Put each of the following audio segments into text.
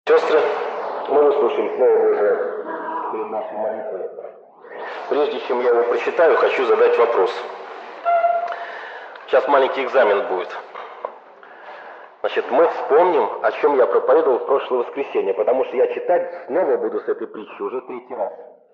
Сестры, мы выслушаем Слово Божие перед нашей молитвой. Прежде чем я его прочитаю, хочу задать вопрос. Сейчас маленький экзамен будет. Значит, мы вспомним, о чем я проповедовал в прошлое воскресенье, потому что я читать снова буду с этой притчи уже третий раз.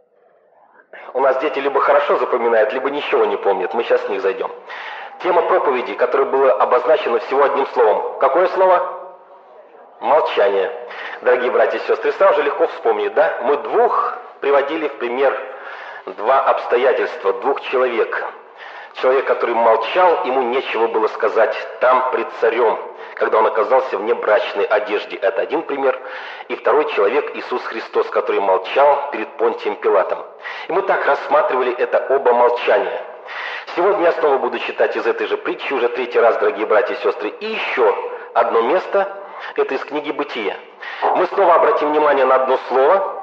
У нас дети либо хорошо запоминают, либо ничего не помнят. Мы сейчас с них зайдем. Тема проповеди, которая была обозначена всего одним словом. Какое слово? Молчание. Дорогие братья и сестры, сразу же легко вспомнить, да? Мы приводили в пример два обстоятельства, двух человек. Человек, который молчал, ему нечего было сказать там пред царем, когда он оказался в небрачной одежде. Это один пример. И второй человек, Иисус Христос, который молчал перед Понтием Пилатом. И мы так рассматривали это оба молчания. Сегодня я снова буду читать из этой же притчи, уже третий раз, дорогие братья и сестры. И еще одно место, это из книги «Бытие». Мы снова обратим внимание на одно слово.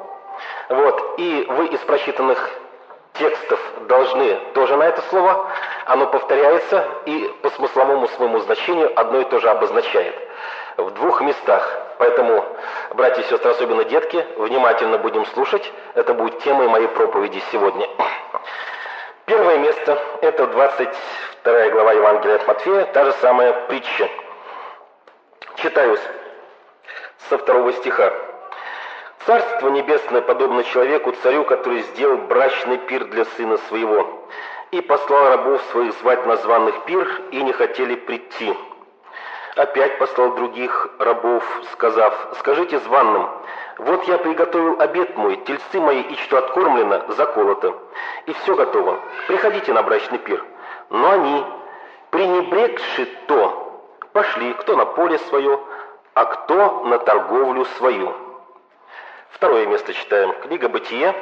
И вы из прочитанных текстов должны тоже на это слово. Оно повторяется и по смысловому своему значению одно и то же обозначает. В двух местах. Поэтому, братья и сестры, особенно детки, внимательно будем слушать. Это будет темой моей проповеди сегодня. Первое место – это 22 глава Евангелия от Матфея, та же самая притча. Читаю со 2 стиха. «Царство небесное подобно человеку, царю, который сделал брачный пир для сына своего, и послал рабов своих звать на званых пир, и не хотели прийти. Опять послал других рабов, сказав: скажите званым: вот я приготовил обед мой, тельцы мои и что откормлено, заколото, и все готово, приходите на брачный пир. Но они, пренебрегши то, пошли, кто на поле свое, а кто на торговлю свою». Второе место читаем. Книга «Бытие».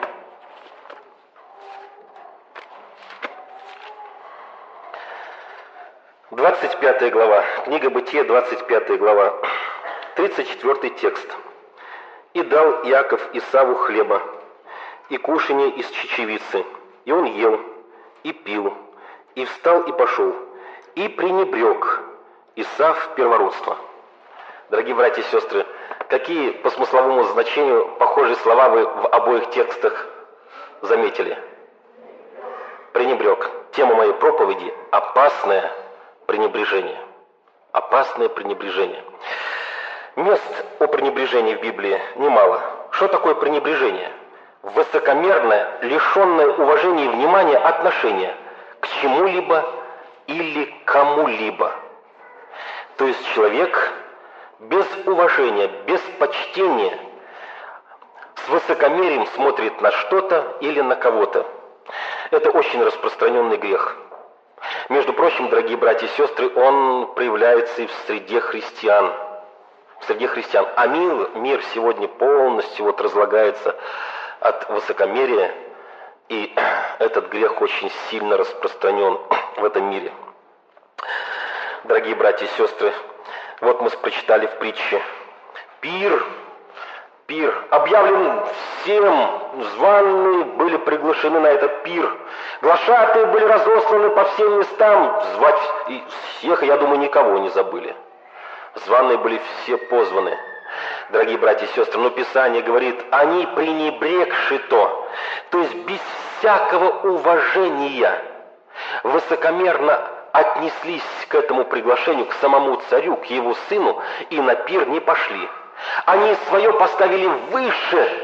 Двадцать 25 глава. Книга «Бытие», 25 глава. 34 текст. «И дал Иаков Исаву хлеба, и кушанье из чечевицы, и он ел, и пил, и встал, и пошел, и пренебрег Исав первородство». Дорогие братья и сестры, какие по смысловому значению похожие слова вы в обоих текстах заметили? Пренебрег. Тема моей проповеди – опасное пренебрежение. Опасное пренебрежение. Мест о пренебрежении в Библии немало. Что такое пренебрежение? Высокомерное, лишенное уважения и внимания отношение к чему-либо или кому-либо. То есть человек без уважения, без почтения, с высокомерием смотрит на что-то или на кого-то. Это очень распространенный грех. Между прочим, дорогие братья и сестры, он проявляется и в среде христиан. А мир сегодня полностью разлагается от высокомерия, и этот грех очень сильно распространен в этом мире. Дорогие братья и сестры, мы прочитали в притче. Пир объявлен всем, званые были приглашены на этот пир. Глашатые были разосланы по всем местам, звать и всех, я думаю, никого не забыли. Званые были все позваны. Дорогие братья и сестры, но Писание говорит: они пренебрегши то есть без всякого уважения, высокомерно отнеслись к этому приглашению, к самому царю, к его сыну, и на пир не пошли. Они свое поставили выше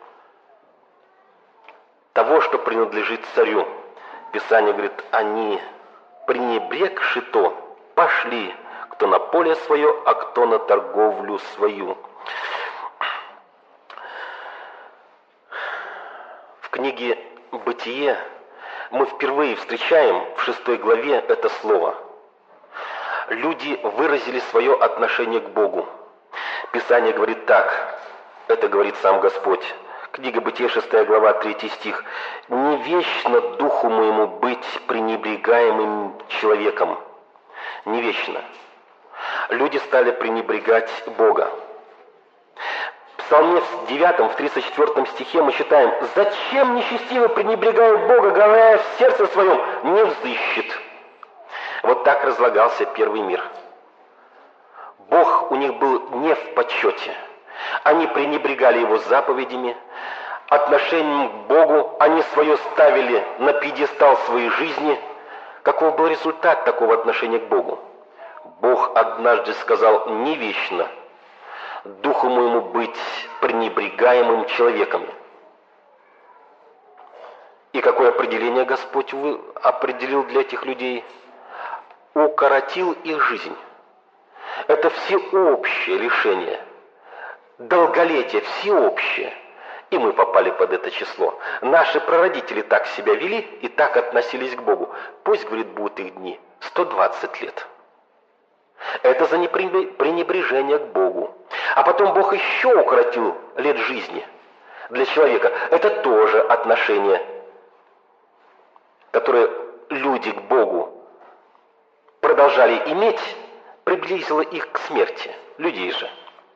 того, что принадлежит царю. Писание говорит: они, пренебрегши то, пошли, кто на поле свое, а кто на торговлю свою. В книге «Бытие» мы впервые встречаем в 6 главе это слово. Люди выразили свое отношение к Богу. Писание говорит так, это говорит сам Господь. Книга «Бытие», 6 глава, 3 стих. «Не вечно духу моему быть пренебрегаемым человеком». Не вечно. Люди стали пренебрегать Бога. В Псалме 9, в 34 стихе мы читаем: «Зачем нечестивый пренебрегает Бога, говоря в сердце своем, не взыщет». Вот так разлагался первый мир. Бог у них был не в почете. Они пренебрегали его заповедями, отношением к Богу, они свое ставили на пьедестал своей жизни. Каков был результат такого отношения к Богу? Бог однажды сказал: «Не вечно духу моему быть пренебрегаемым человеками». И какое определение Господь определил для этих людей? Укоротил их жизнь. Это всеобщее лишение, долголетие всеобщее. И мы попали под это число. Наши прародители так себя вели и так относились к Богу. Пусть, говорит, будут их дни 120 лет. Это за пренебрежение к Богу. А потом Бог еще укоротил лет жизни для человека. Это тоже отношение, которое люди к Богу продолжали иметь, приблизило их к смерти. Людей же.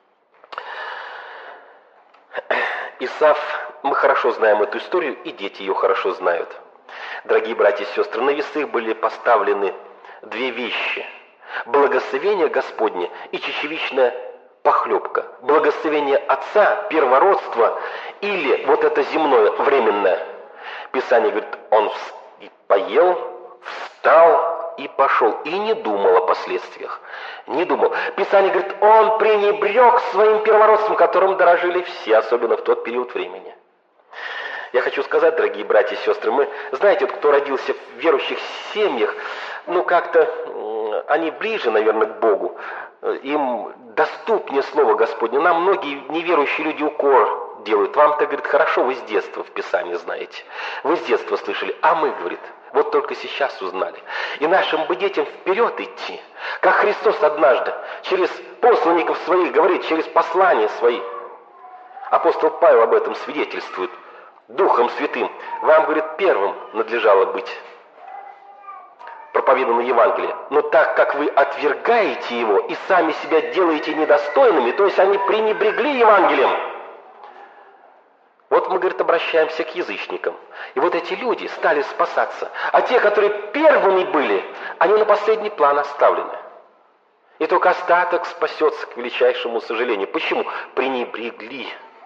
Исав, мы хорошо знаем эту историю, и дети ее хорошо знают. Дорогие братья и сестры, на весы были поставлены две вещи: благословение Господне и чечевичная похлебка. Благословение Отца, первородство, или вот это земное, временное. Писание говорит: он поел, встал и пошел, и не думал о последствиях. Не думал. Писание говорит: он пренебрег своим первородством, которым дорожили все, особенно в тот период времени. Я хочу сказать, дорогие братья и сестры, мы, знаете, вот кто родился в верующих семьях, как-то они ближе, наверное, к Богу, им доступнее Слово Господне. Нам многие неверующие люди укор делают. Вам-то, говорит, хорошо, вы с детства в Писании знаете. Вы с детства слышали, а мы, говорит, вот только сейчас узнали. И нашим бы детям вперед идти, как Христос однажды через посланников своих говорит, через послания свои. Апостол Павел об этом свидетельствует. Духом Святым вам, говорит, первым надлежало быть проповедано Евангелие. Но так как вы отвергаете его и сами себя делаете недостойными, то есть они пренебрегли Евангелием, вот мы, говорит, обращаемся к язычникам. И вот эти люди стали спасаться. А те, которые первыми были, они на последний план оставлены. И только остаток спасется, к величайшему сожалению. Почему? Пренебрегли.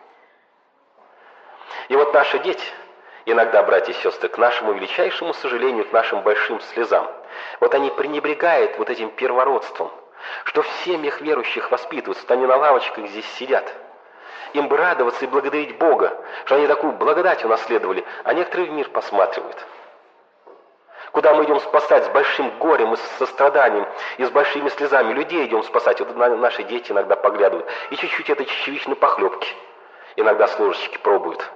И вот наши дети, иногда, братья и сестры, к нашему величайшему сожалению, к нашим большим слезам, вот они пренебрегают вот этим первородством, что в семьях верующих воспитываются, вот они на лавочках здесь сидят. Им бы радоваться и благодарить Бога, что они такую благодать унаследовали, а некоторые в мир посматривают. Куда мы идем спасать с большим горем и с состраданием, и с большими слезами людей идем спасать. Вот наши дети иногда поглядывают. И чуть-чуть этой чечевичной похлебки иногда с ложечки пробуют.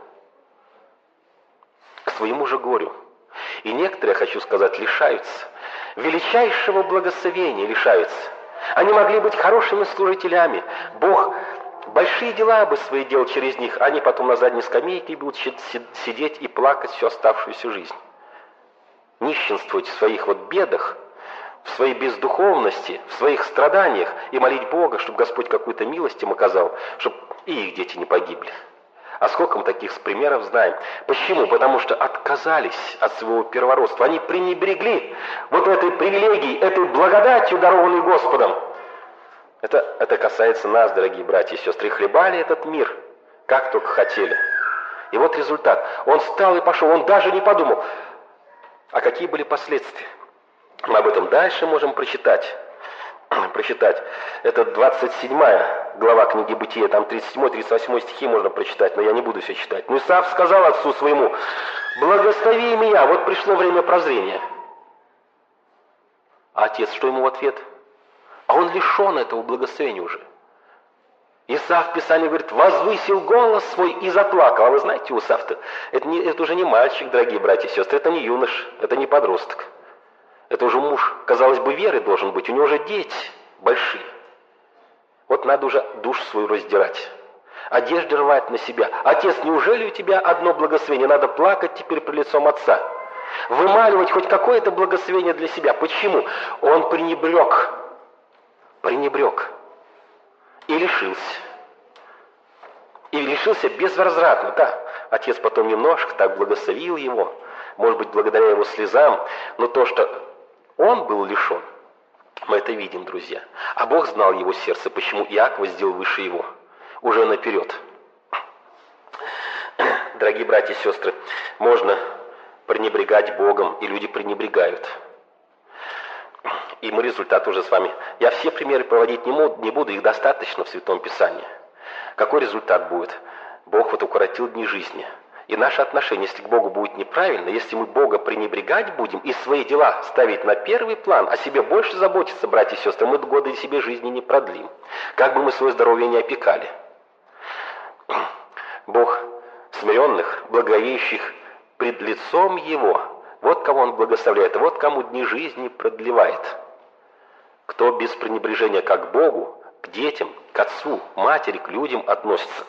К своему же горю. И некоторые, хочу сказать, лишаются. Величайшего благословения лишаются. Они могли быть хорошими служителями. Бог большие дела бы свои делал через них, а они потом на задней скамейке будут сидеть и плакать всю оставшуюся жизнь. Нищенствовать в своих вот бедах, в своей бездуховности, в своих страданиях и молить Бога, чтобы Господь какую-то милость им оказал, чтобы и их дети не погибли. А сколько мы таких примеров знаем? Почему? Потому что отказались от своего первородства. Они пренебрегли вот этой привилегией, этой благодатью, дарованной Господом. Это касается нас, дорогие братья и сестры. Хлебали этот мир, как только хотели. И вот результат. Он встал и пошел, он даже не подумал. А какие были последствия? Мы об этом дальше можем прочитать. Это 27 глава книги Бытия, там 37-38 стихи можно прочитать, но я не буду все читать. Но Исав сказал отцу своему: благослови меня, вот пришло время прозрения. А отец что ему в ответ? А он лишен этого благословения уже. Исав в Писании говорит: возвысил голос свой и заплакал. А вы знаете, Исав-то, это уже не мальчик, дорогие братья и сестры, это не юнош, это не подросток. Это уже муж, казалось бы, веры должен быть, у него уже дети большие. Вот надо уже душу свою раздирать, одежды рвать на себя. Отец, неужели у тебя одно благословение? Надо плакать теперь пред лицом отца. Вымаливать хоть какое-то благословение для себя. Почему? Он пренебрег и лишился. И лишился безвозвратно, да. Отец потом немножко так благословил его, может быть, благодаря его слезам, но то, что он был лишен, мы это видим, друзья. А Бог знал его сердце, почему Иакова сделал выше его. уже наперед. Дорогие братья и сестры, можно пренебрегать Богом, и люди пренебрегают. И мы результат уже с вами. Я все примеры проводить не буду, их достаточно в Святом Писании. Какой результат будет? Бог вот укоротил дни жизни. И наше отношение, если к Богу будет неправильно, если мы Бога пренебрегать будем и свои дела ставить на первый план, о себе больше заботиться, братья и сестры, мы годы себе жизни не продлим. Как бы мы свое здоровье не опекали. Бог смиренных, благовеющих пред лицом Его, вот кого Он благословляет, вот кому дни жизни продлевает. Кто без пренебрежения как к Богу, к детям, к отцу, матери, к людям относится.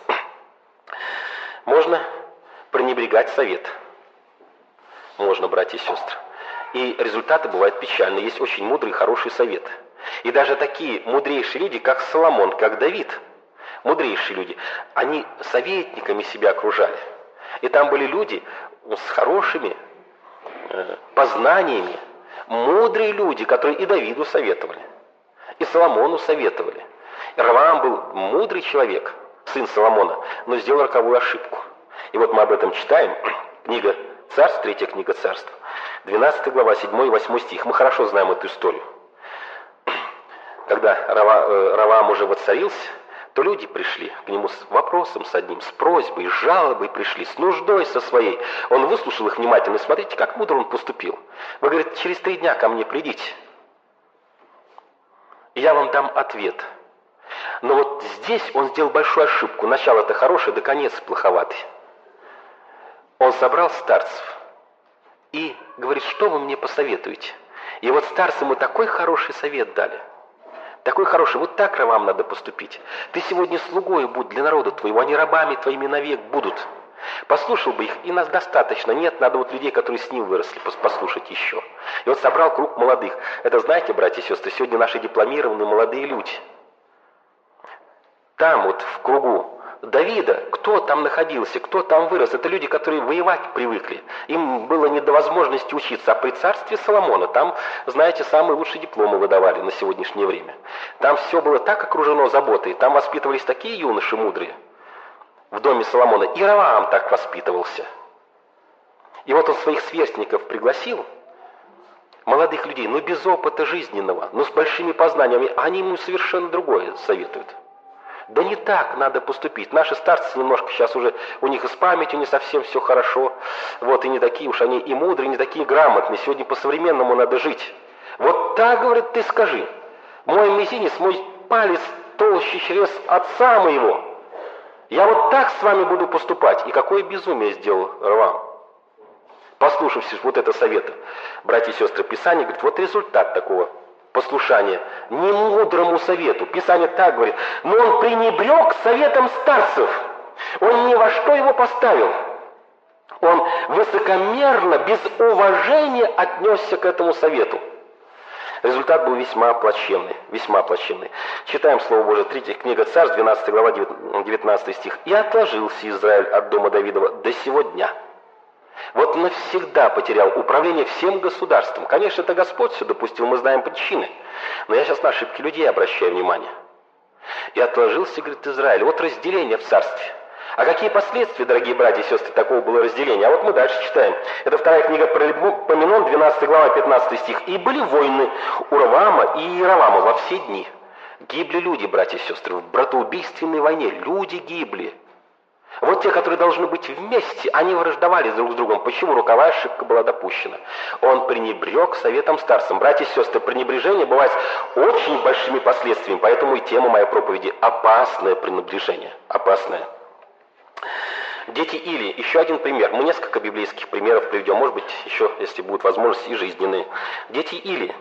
Можно пренебрегать совет. Можно, братья и сестры. И результаты бывают печальные. Есть очень мудрые, хорошие советы. И даже такие мудрейшие люди, как Соломон, как Давид, мудрейшие люди, они советниками себя окружали. И там были люди с хорошими познаниями, мудрые люди, которые и Давиду советовали, и Соломону советовали. Ровоам был мудрый человек, сын Соломона, но сделал роковую ошибку. И вот мы об этом читаем. Книга Царств, 3 книга Царств, 12 глава, 7 и 8 стих. Мы хорошо знаем эту историю. Когда Ровоам уже воцарился, то люди пришли к нему с вопросом, с одним, с просьбой, с жалобой пришли, с нуждой со своей. Он выслушал их внимательно. Смотрите, как мудро он поступил. Вы, говорит, через 3 дня ко мне придите, и я вам дам ответ. Но вот здесь он сделал большую ошибку. Начало-то хорошее, да конец плоховатый. Он собрал старцев и говорит, что вы мне посоветуете? И вот старцы ему такой хороший совет дали. Такой хороший, вот так Ровоам надо поступить. Ты сегодня слугою будь для народа твоего, они рабами твоими навек будут. Послушал бы их, и нас достаточно. Нет, надо вот людей, которые с ним выросли, послушать еще. И вот собрал круг молодых. Это, знаете, братья и сестры, сегодня наши дипломированные молодые люди. Там вот в кругу Давида, кто там находился, кто там вырос, это люди, которые воевать привыкли. Им было не до возможности учиться. А при царстве Соломона, там, знаете, самые лучшие дипломы выдавали на сегодняшнее время. Там все было так окружено заботой, там воспитывались такие юноши мудрые в доме Соломона. И Ровоам так воспитывался. И вот он своих сверстников пригласил, молодых людей, но без опыта жизненного, но с большими познаниями, они ему совершенно другое советуют. Да не так надо поступить. Наши старцы немножко сейчас уже, у них и с памятью не совсем все хорошо. Вот, и не такие уж они и мудрые, не такие грамотные. Сегодня по-современному надо жить. Вот так, говорит, ты скажи. Мой мизинец, мой палец толще чрез отца моего. Я вот так с вами буду поступать. И какое безумие сделал Ровоам. Послушавшись вот это совета, братья и сестры, Писание говорит, вот результат такого послушания немудрому совету. Писание так говорит, но он пренебрег советом старцев. Он ни во что его поставил. Он высокомерно, без уважения отнесся к этому совету. Результат был весьма плачевный, весьма плачевный. Читаем Слово Божие, 3 книга Царств, 12 глава, 19 стих. «И отложился Израиль от дома Давидова до сего дня». Вот навсегда потерял управление всем государством. Конечно, это Господь все допустил, мы знаем причины. Но я сейчас на ошибки людей обращаю внимание. И отложился, говорит, Израиль. Вот разделение в царстве. А какие последствия, дорогие братья и сестры, такого было разделения? А вот мы дальше читаем. Это 2 книга Паралипоменон, 12 глава, 15 стих. «И были войны у Ровоама и Иеровоама во все дни». Гибли люди, братья и сестры, в братоубийственной войне. Люди гибли. Вот те, которые должны быть вместе, они враждовали друг с другом. Почему? Роковая ошибка была допущена. Он пренебрег советом старцам. Братья и сестры, пренебрежение бывает с очень большими последствиями. Поэтому и тема моей проповеди – опасное пренебрежение. Опасное. Дети Илии. Еще один пример. Мы несколько библейских примеров приведем. Может быть, еще, если будет возможность, и жизненные. Дети Илии.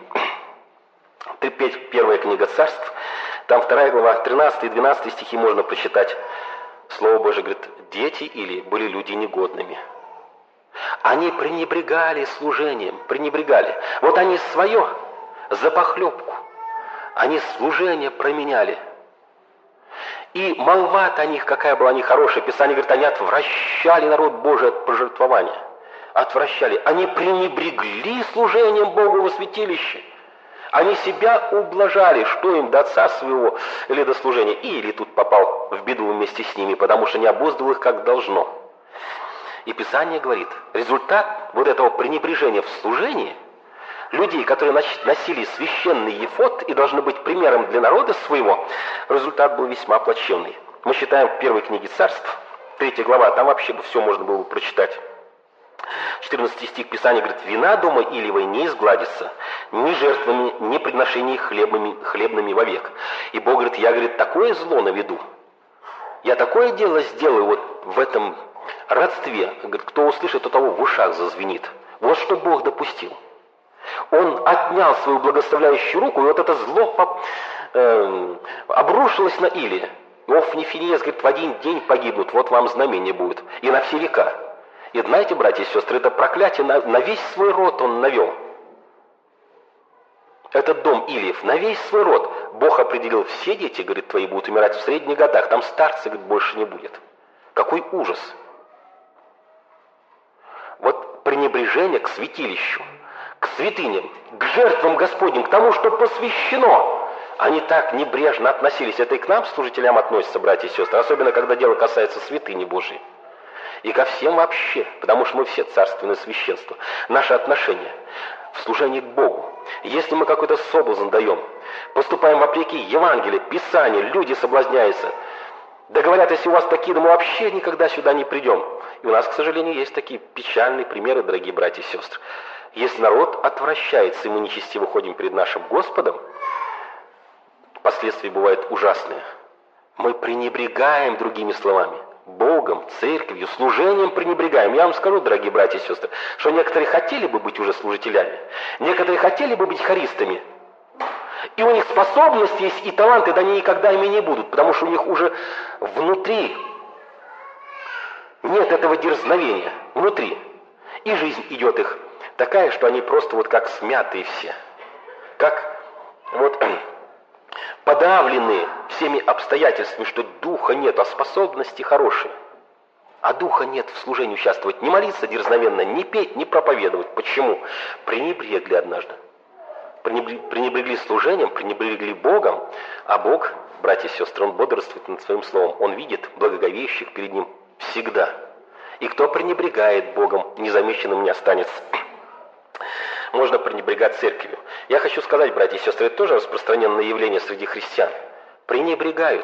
1 книга Царств. Там 2 глава, 13 и 12 стихи можно прочитать. Слово Божие говорит, дети Илии были люди негодными. Они пренебрегали служением, пренебрегали. Вот они свое за похлебку, они служение променяли. И молва-то о них, какая была нехорошая. Писание говорит, они отвращали народ Божий от пожертвования. Отвращали. Они пренебрегли служением Богу во святилище. Они себя ублажали, что им до отца своего или до служения. Или тут попал в беду вместе с ними, потому что не обуздывал их как должно. И Писание говорит, результат вот этого пренебрежения в служении, людей, которые носили священный ефод и должны быть примером для народа своего, результат был весьма плачевный. Мы читаем в первой книге Царств, 3 глава, там вообще все можно было бы прочитать. 14 стих Писания говорит, «Вина дома Илиевой не изгладится, ни жертвами, ни приношениями хлебными вовек». И Бог говорит, я, говорит, такое зло наведу, я такое дело сделаю вот в этом родстве, говорит, кто услышит, у того в ушах зазвенит. Вот что Бог допустил. Он отнял свою благословляющую руку, и вот это зло обрушилось на Илия. И Офни и Финеас, говорит, в один день погибнут, вот вам знамение будет, и на все века. И знаете, братья и сестры, это проклятие на весь свой род он навел. Этот дом Илиев, на весь свой род. Бог определил, все дети, говорит, твои будут умирать в средних годах, там старцы, говорит, больше не будет. Какой ужас! Вот пренебрежение к святилищу, к святыням, к жертвам Господним, к тому, что посвящено. Они так небрежно относились. Это и к нам, служителям, относятся, братья и сестры, особенно когда дело касается святыни Божией. И ко всем вообще, потому что мы все царственное священство. Наше отношение в служении к Богу. Если мы какой-то соблазн даем, поступаем вопреки Евангелию, Писанию, люди соблазняются. Да говорят, если у вас такие, да мы вообще никогда сюда не придем. И у нас, к сожалению, есть такие печальные примеры, дорогие братья и сестры. Если народ отвращается, и мы нечестиво ходим перед нашим Господом, последствия бывают ужасные. Мы пренебрегаем, другими словами, Богом, церковью, служением пренебрегаем. Я вам скажу, дорогие братья и сестры, что некоторые хотели бы быть уже служителями, некоторые хотели бы быть хористами, и у них способности есть и таланты, да они никогда ими не будут, потому что у них уже внутри нет этого дерзновения, внутри. И жизнь идет их такая, что они просто вот как смятые все, как вот подавленные всеми обстоятельствами, что духа нет, а способности хорошие. А духа нет в служении участвовать, не молиться дерзновенно, не петь, не проповедовать. Почему? Пренебрегли однажды. Пренебрегли служением, пренебрегли Богом, а Бог, братья и сестры, Он бодрствует над Своим Словом. Он видит благоговеющих перед Ним всегда. И кто пренебрегает Богом, незамеченным не останется. Можно пренебрегать церковью. Я хочу сказать, братья и сестры, это тоже распространенное явление среди христиан. Пренебрегают.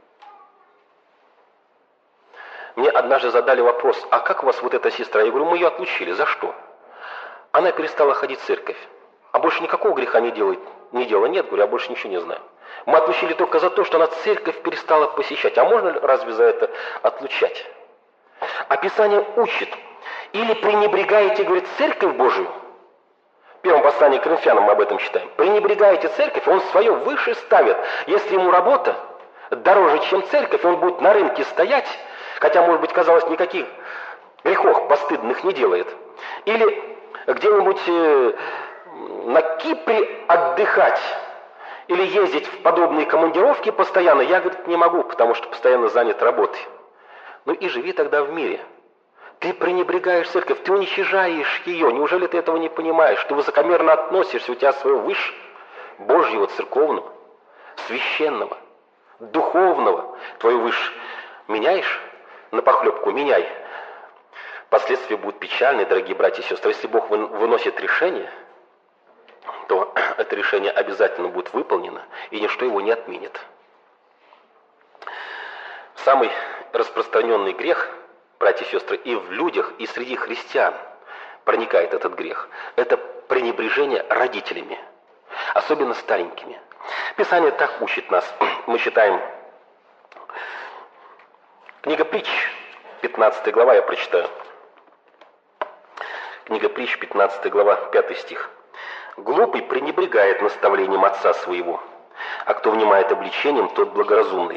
Мне однажды задали вопрос, а как у вас вот эта сестра? Я говорю, мы ее отлучили. За что? Она перестала ходить в церковь. А больше никакого греха не делала. Нет, говорю, я больше ничего не знаю. Мы отлучили только за то, что она церковь перестала посещать. А можно разве за это отлучать? А Писание учит. Или пренебрегаете, говорит, церковь Божию. В первом послании к Коринфянам мы об этом читаем. Пренебрегаете церковь, он свое выше ставит. Если ему работа дороже, чем церковь, он будет на рынке стоять, хотя, может быть, казалось, никаких грехов постыдных не делает. Или где-нибудь на Кипре отдыхать, или ездить в подобные командировки постоянно. Я, говорит, не могу, потому что постоянно занят работой. Ну и живи тогда в мире. Ты пренебрегаешь церковь, ты уничижаешь ее. Неужели ты этого не понимаешь? Ты высокомерно относишься, у тебя свое выше Божьего, церковного, священного, духовного. Твою выше меняешь на похлебку? Меняй. Последствия будут печальные, дорогие братья и сестры. Если Бог выносит решение, то это решение обязательно будет выполнено, и ничто его не отменит. Самый распространенный грех, братья и сестры, и в людях, и среди христиан проникает этот грех. Это пренебрежение родителями, особенно старенькими. Писание так учит нас. Мы читаем книга Притч, 15 глава, я прочитаю. Книга Притч, 15 глава, 5 стих. «Глупый пренебрегает наставлением отца своего, а кто внимает обличением, тот благоразумный».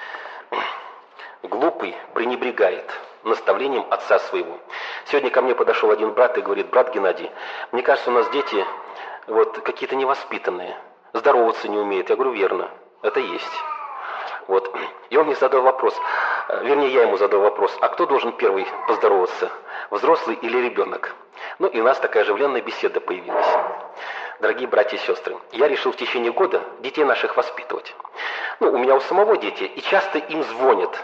Глупый пренебрегает наставлением отца своего. Сегодня ко мне подошел один брат и говорит: брат Геннадий, мне кажется, у нас дети вот какие-то невоспитанные, здороваться не умеют. Я говорю, верно, это есть. Вот. И он мне задал вопрос, вернее, я ему задал вопрос, а кто должен первый поздороваться, взрослый или ребенок? Ну и у нас такая оживленная беседа появилась. Дорогие братья и сестры, я решил в течение года детей наших воспитывать. У меня у самого дети, и часто им звонят.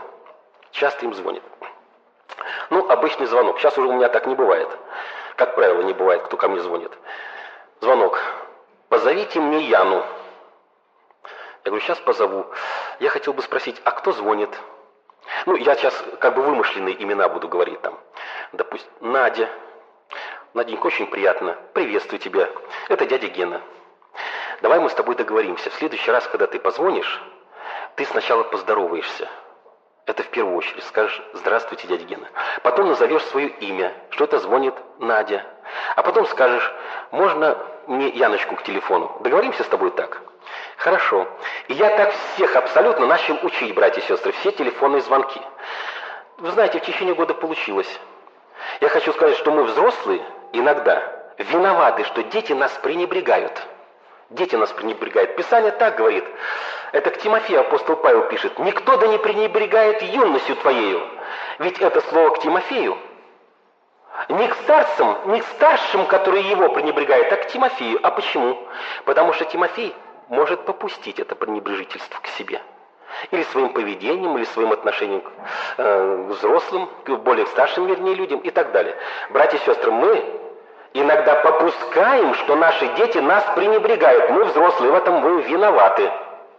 Обычный звонок. Сейчас уже у меня так не бывает. Как правило, не бывает, кто ко мне звонит. Звонок. Позовите мне Яну. Я говорю, сейчас позову. Я хотел бы спросить, а кто звонит? Я сейчас как бы вымышленные имена буду говорить там. Допустим, Надя. Наденька, очень приятно. Приветствую тебя. Это дядя Гена. Давай мы с тобой договоримся. В следующий раз, когда ты позвонишь, ты сначала поздороваешься. Это в первую очередь. Скажешь, здравствуйте, дядя Гена. Потом назовешь свое имя, что это звонит Надя. А потом скажешь, можно мне Яночку к телефону? Договоримся с тобой так? Хорошо. И я так всех абсолютно начал учить, братья и сестры, все телефонные звонки. Вы знаете, в течение года получилось. Я хочу сказать, что мы, взрослые, иногда виноваты, что дети нас пренебрегают. Дети нас пренебрегают. Писание так говорит. Это к Тимофею апостол Павел пишет. «Никто да не пренебрегает юностью твоею». Ведь это слово к Тимофею. Не к старцам, не к старшим, которые его пренебрегают, а к Тимофею. А почему? Потому что Тимофей может попустить это пренебрежительство к себе. Или своим поведением, или своим отношением к взрослым, к более старшим, людям и так далее. Братья и сестры, мы иногда попускаем, что наши дети нас пренебрегают. Мы, взрослые, в этом мы виноваты.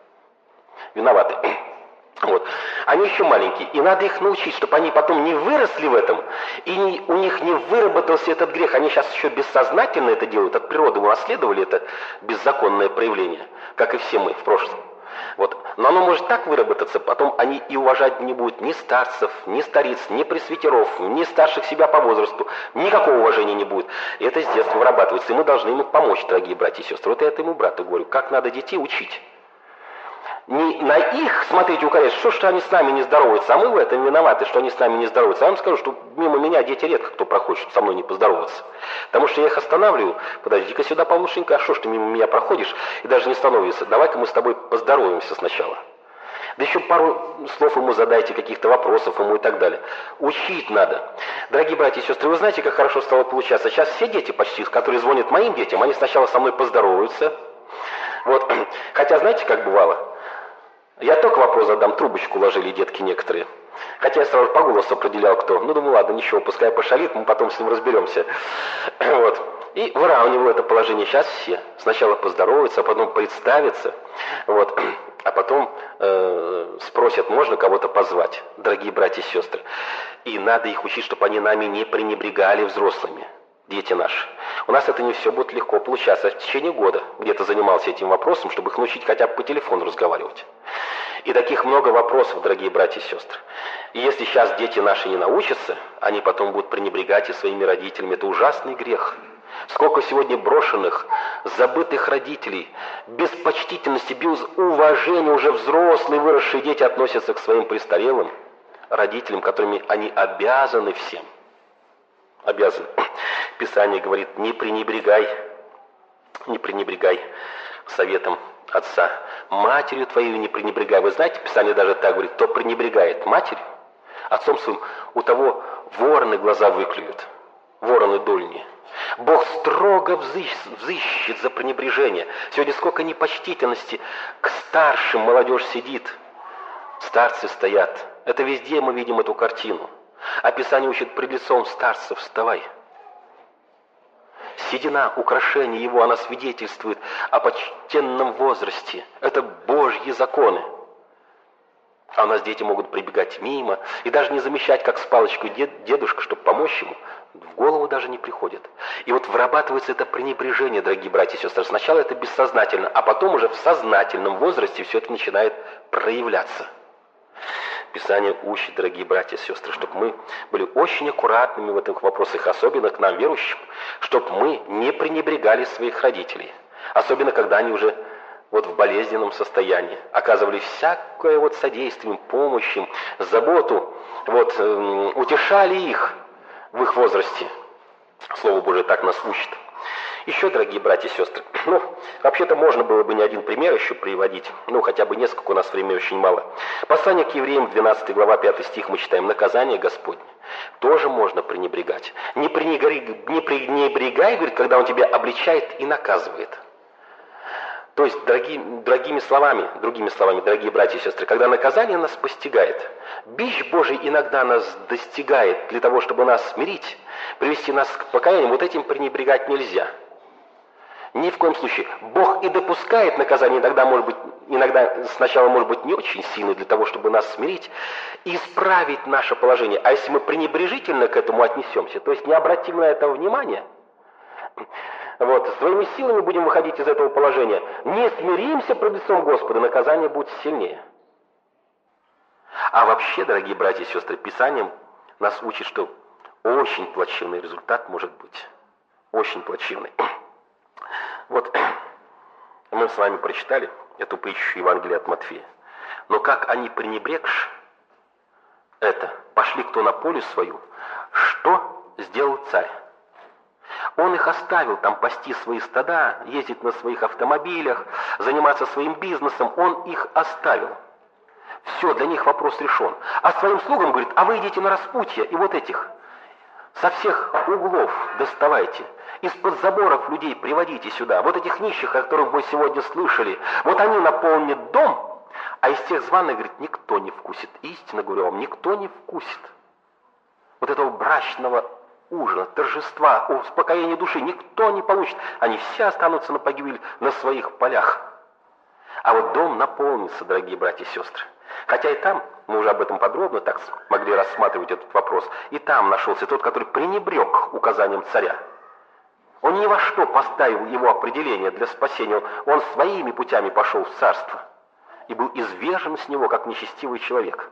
Вот. Они еще маленькие, и надо их научить, чтобы они потом не выросли в этом, и у них не выработался этот грех. Они сейчас еще бессознательно это делают, от природы унаследовали это беззаконное проявление, как и все мы в прошлом. Вот. Но оно может так выработаться, потом они и уважать не будут ни старцев, ни стариц, ни пресвитеров, ни старших себя по возрасту, никакого уважения не будет. И это с детства вырабатывается, и мы должны ему помочь, дорогие братья и сестры. Вот я этому брату говорю, как надо детей учить. Не на их смотреть укорять, что они с нами не здороваются, а мы в этом виноваты, что они с нами не здороваются. Я вам скажу, что мимо меня дети редко кто проходит, чтобы со мной не поздороваться. Потому что я их останавливаю. Подожди-ка сюда, Павлушенька, а что ж ты мимо меня проходишь и даже не становишься? Давай-ка мы с тобой поздороваемся сначала. Да еще пару слов ему задайте, каких-то вопросов ему и так далее. Учить надо. Дорогие братья и сестры, вы знаете, как хорошо стало получаться? Сейчас все дети почти, которые звонят моим детям, они сначала со мной поздороваются. Вот. Хотя знаете, как бывало? Я только вопрос задам, трубочку ложили детки некоторые. Хотя я сразу по голосу определял, кто. Думаю, ладно, ничего, пускай пошалит, мы потом с ним разберемся. Вот. И выравниваю это положение. Сейчас все сначала поздороваются, а потом представятся. Вот. А потом спросят, можно кого-то позвать, дорогие братья и сестры. И надо их учить, чтобы они нами не пренебрегали взрослыми. Дети наши. У нас это не все будет легко получаться. Я в течение года где-то занимался этим вопросом, чтобы их научить хотя бы по телефону разговаривать. И таких много вопросов, дорогие братья и сестры. И если сейчас дети наши не научатся, они потом будут пренебрегать и своими родителями. Это ужасный грех. Сколько сегодня брошенных, забытых родителей, без почтительности, без уважения уже взрослые, выросшие дети относятся к своим престарелым родителям, которыми они обязаны всем. Обязан. Писание говорит, не пренебрегай советом отца. Матерью твоей не пренебрегай. Вы знаете, Писание даже так говорит, кто пренебрегает матерью, отцом своим, у того вороны глаза выклюют, вороны дольни. Бог строго взыщет за пренебрежение. Сегодня сколько непочтительности к старшим молодежь сидит. Старцы стоят. Это везде мы видим эту картину. А Писание учит пред лицом старцев вставай. Седина, украшение его, она свидетельствует о почтенном возрасте. Это Божьи законы. А у нас дети могут прибегать мимо и даже не замечать, как с палочкой дедушка, чтобы помочь ему, в голову даже не приходит. И вот вырабатывается это пренебрежение, дорогие братья и сестры. Сначала это бессознательно, а потом уже в сознательном возрасте все это начинает проявляться. Писание учит, дорогие братья и сестры, чтобы мы были очень аккуратными в этих вопросах, особенно к нам, верующим, чтобы мы не пренебрегали своих родителей, особенно когда они уже в болезненном состоянии, оказывали всякое содействие, помощь им, заботу, утешали их в их возрасте. Слово Божие так нас учит. Еще, дорогие братья и сестры, вообще-то можно было бы не один пример еще приводить, хотя бы несколько, у нас времени очень мало. Послание к евреям, 12 глава, 5 стих, мы читаем: «Наказание Господне тоже можно пренебрегать. Не пренебрегай, говорит, когда он тебя обличает и наказывает. То есть, другими словами, дорогие братья и сестры, когда наказание нас постигает, бич Божий иногда нас достигает для того, чтобы нас смирить, привести нас к покаянию, вот этим пренебрегать нельзя. Ни в коем случае. Бог и допускает наказание, иногда сначала может быть не очень сильно для того, чтобы нас смирить и исправить наше положение. А если мы пренебрежительно к этому отнесемся, то есть не обратим на это внимания, своими силами будем выходить из этого положения, не смиримся пред лицом Господа, наказание будет сильнее. А вообще, дорогие братья и сестры, Писанием нас учит, что очень плачевный результат может быть. Очень плачевный. Мы с вами прочитали эту притчу Евангелия от Матфея. Но как они, пренебрегши это, пошли кто на поле свою, что сделал царь? Он их оставил там пасти свои стада, ездить на своих автомобилях, заниматься своим бизнесом. Он их оставил. Все, для них вопрос решен. А своим слугам говорит, а вы идите на распутье, и вот этих со всех углов доставайте. Из-под заборов людей приводите сюда. Вот этих нищих, о которых мы сегодня слышали. Вот они наполнят дом, а из тех званых, говорит, никто не вкусит. Истинно говорю вам, никто не вкусит. Вот этого брачного ужина, торжества, успокоения души никто не получит. Они все останутся на погибель на своих полях. А вот дом наполнится, дорогие братья и сестры. Хотя и там, мы уже об этом подробно так могли рассматривать этот вопрос, и там нашелся тот, который пренебрег указанием царя. Он ни во что поставил его определение для спасения. Он своими путями пошел в царство и был извержен с него, как нечестивый человек.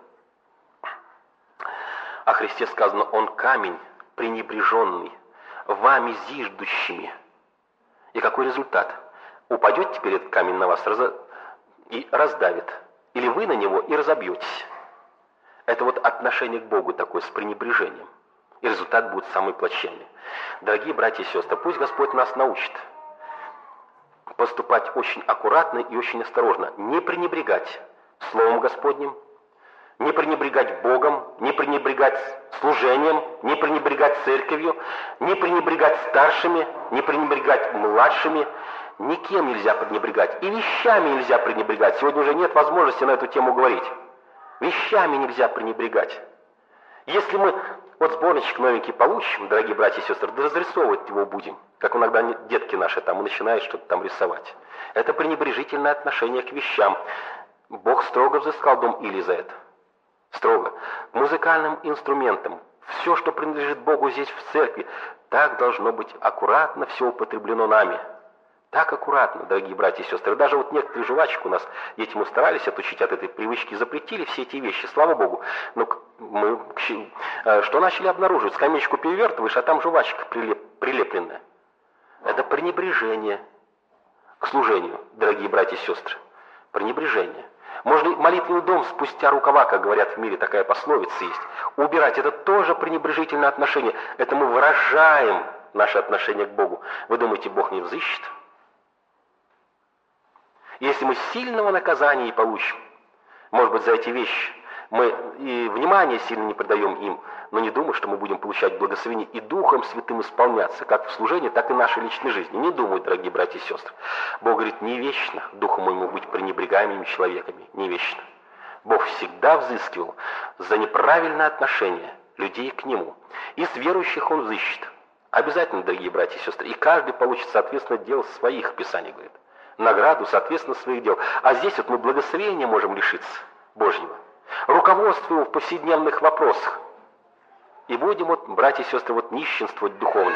О Христе сказано, он камень пренебреженный, вами зиждущими. И какой результат? Упадет теперь этот камень на вас и раздавит. Или вы на него и разобьетесь. Это отношение к Богу такое, с пренебрежением. И результат будет самый плачевный. Дорогие братья и сестры, пусть Господь нас научит поступать очень аккуратно и очень осторожно. Не пренебрегать Словом Господним, не пренебрегать Богом, не пренебрегать служением, не пренебрегать церковью, не пренебрегать старшими, не пренебрегать младшими. Никем нельзя пренебрегать. И вещами нельзя пренебрегать. Сегодня уже нет возможности на эту тему говорить. Вещами нельзя пренебрегать. Если мы сборничек новенький получим, дорогие братья и сестры, да разрисовывать его будем, как иногда детки наши там начинают что-то там рисовать. Это пренебрежительное отношение к вещам. Бог строго взыскал дом Или за это. Строго. К музыкальным инструментам. Все, что принадлежит Богу здесь в церкви, так должно быть аккуратно все употреблено нами. Так аккуратно, дорогие братья и сестры. Даже некоторые жвачек у нас, дети мы старались отучить от этой привычки, запретили все эти вещи, слава Богу. Но мы что начали обнаруживать? Скамеечку перевертываешь, а там жвачка прилепленная. Это пренебрежение к служению, дорогие братья и сестры. Пренебрежение. Можно молитвенный дом спустя рукава, как говорят в мире, такая пословица есть. Убирать, это тоже пренебрежительное отношение. Это мы выражаем наше отношение к Богу. Вы думаете, Бог не взыщет? Если мы сильного наказания и получим, может быть, за эти вещи, мы и внимания сильно не придаем им, но не думаю, что мы будем получать благословение и Духом Святым исполняться, как в служении, так и в нашей личной жизни. Не думаю, дорогие братья и сестры. Бог говорит, не вечно Духу моему быть пренебрегаемыми человеками, не вечно. Бог всегда взыскивал за неправильное отношение людей к Нему. И с верующих Он взыщет. Обязательно, дорогие братья и сестры. И каждый получит, соответственно, дел своих, Писание говорит. Награду, соответственно, своих дел. А здесь мы благословения можем лишиться Божьего. Руководство его в повседневных вопросах. И будем, братья и сестры, нищенствовать духовно.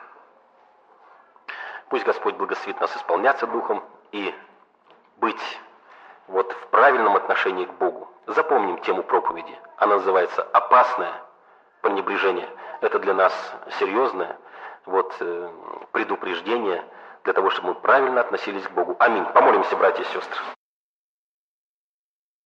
Пусть Господь благословит нас исполняться Духом и быть в правильном отношении к Богу. Запомним тему проповеди. Она называется «Опасное пренебрежение». Это для нас серьезное предупреждение для того, чтобы мы правильно относились к Богу. Аминь. Помолимся, братья и сестры.